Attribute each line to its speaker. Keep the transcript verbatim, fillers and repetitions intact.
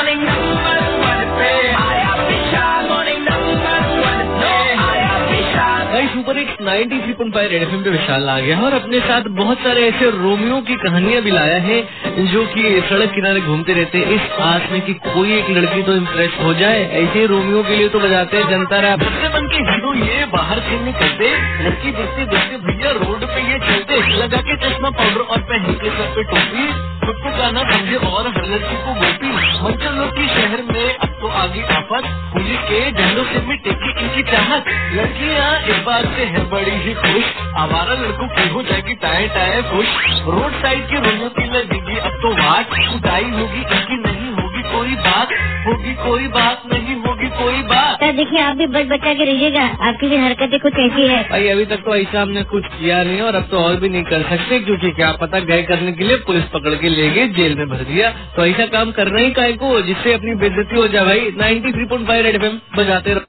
Speaker 1: Morning number one पे आया विशाल, morning number one पे आया विशाल।
Speaker 2: भाई super hits ninety three point five red FM पे विशाल आ गया और अपने साथ बहुत सारे ऐसे रोमियो की कहानियां भी लाया है जो कि सड़क किनारे घूमते रहते हैं इस आस में कि कोई एक लड़की तो इम्प्रेस हो जाए। ऐसे रोमियो के लिए तो बजाते हैं जनता रैप। सबसे बन के हीरो ये बाहर से निकलते, लड़की देखते देखते भैया रोड पे ये चलते, लगा के चश्मा पाउडर और पहन के सर पे टोपी, खुद को गाना समझे और हर लड़की को गोपी। मंचलों की शहर में अब तो आगे आफत, पुलिस के झंडों से मिटे की इनकी चाहत। लड़कियाँ इस बात से है बड़ी ही खुश, आवारा लड़कों की हो जाएगी टाए टाए खुश। रोड साइड के रोमियो की लगेगी अब तो बात, उदाई होगी इनकी नहीं होगी कोई बात, होगी कोई बात नहीं होगी कोई बात।
Speaker 3: तो देखिए आप भी बच बचा के रहिएगा, आपकी भी हरकतें कुछ ऐसी है।
Speaker 2: भाई अभी तक तो ऐसा हमने कुछ किया नहीं और अब तो और भी नहीं कर सकते, क्योंकि क्या पता गए करने के लिए पुलिस पकड़ के ले गए जेल में भर दिया। तो ऐसा काम करना ही काहे को जिससे अपनी बेइज्जती हो जाए। भाई ninety three point five red FM बजाते रहो।